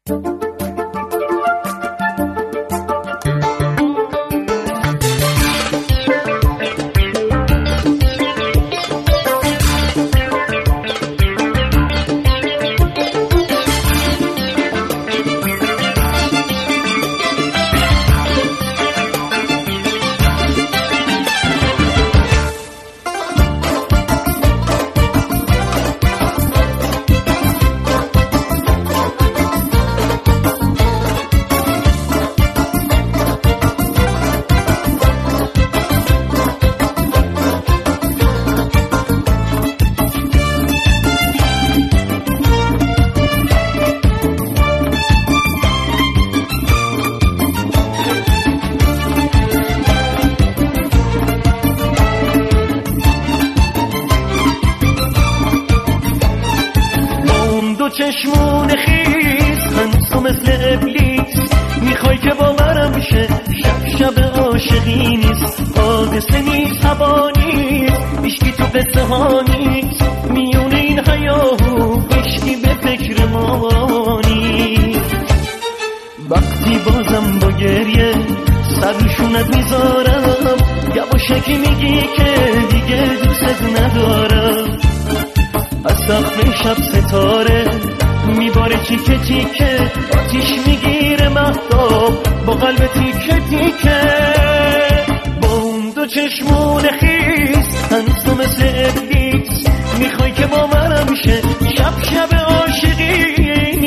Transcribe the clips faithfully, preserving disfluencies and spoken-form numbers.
چشمون خیز هنوز تو مثل ابلیس میخوای که باورم شه شب شب عاشقی نیست حادثه نیست هوا نیست هیچکی تو قصه ها نیست میونه این هیاهو هیچکی به فکر ما نیست وقتی بازم با گریه سر روشونت میذارم یواشکی میگی که دیگه دوست ندارم از سقف شب ستاره میباره تیکه تیکه آتیش میگیره مهتاب با قلب تیکه تیکه با اون دو چشمون خیز هنوز تو مثل ابلیس میخوای که باورم شه شب شب عاشقی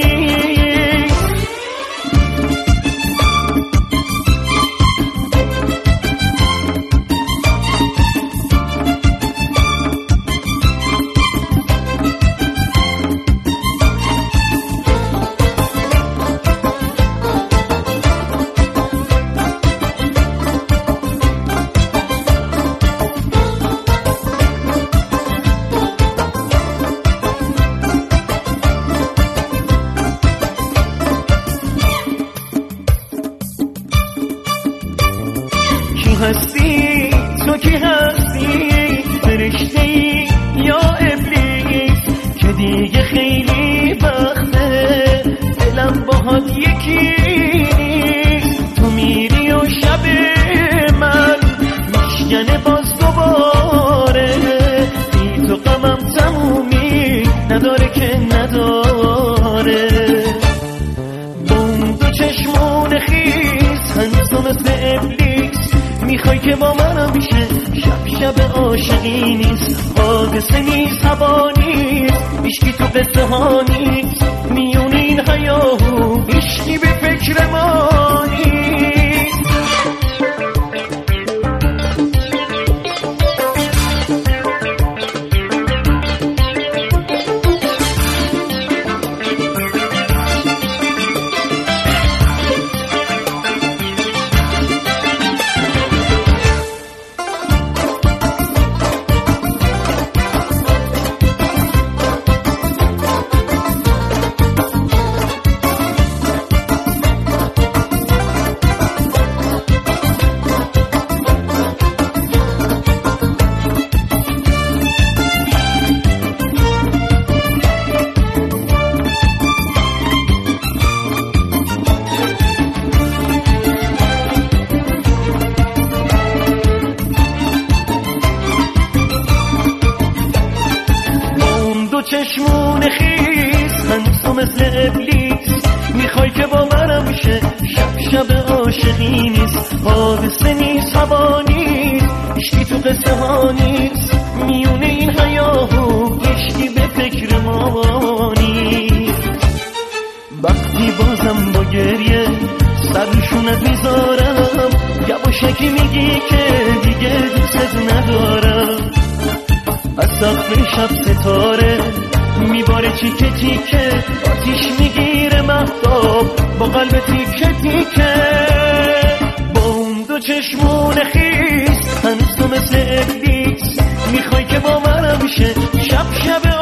هستی تو کی هستی فرشته‌ای یا ابلیس که دیگه خیلی وقته دلم باهات یکی نیست تو میری و شب من میشکنه باز دوباره بی تو غمم تمومی نداره که نداره با اون دو چشمون خیز هنوز تو مثل ابلیس میخوای که با منم میشه شب شب عاشقی نیست حادثه نیست هوا نیست هیچکی تو قصه ها نیست میونه این هیاهو هیچکی به فکر ما نیست چشمون خیز هنوز تو مثل ابلیس میخوای که با منم شه شب شب عاشقی نیست حادثه نیست هوا نیست هیچکی تو قصه ها نیست میونه این هیاهو هیچکی به فکر ما نیست وقتی بازم با گریه سر روشونت میذارم یواشکی میگی که دیگه دوست ندارم از سقف شب ستاره میباره تیکه تیکه آتیش میگیره مهتاب با قلب تیکه تیکه با اون دو چشمون خیز هنوز تو مثل ابلیس میخوای که با منم شه شب شب